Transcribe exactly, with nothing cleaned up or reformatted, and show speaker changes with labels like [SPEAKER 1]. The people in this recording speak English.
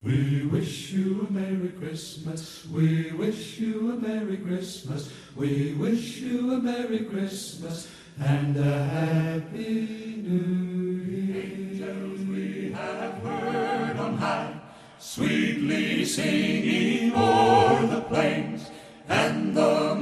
[SPEAKER 1] We wish you a Merry Christmas. We wish you a Merry Christmas. We wish you a Merry Christmas and a Happy New Year. Angels we have heard on high, sweetly singing o'er the plains and the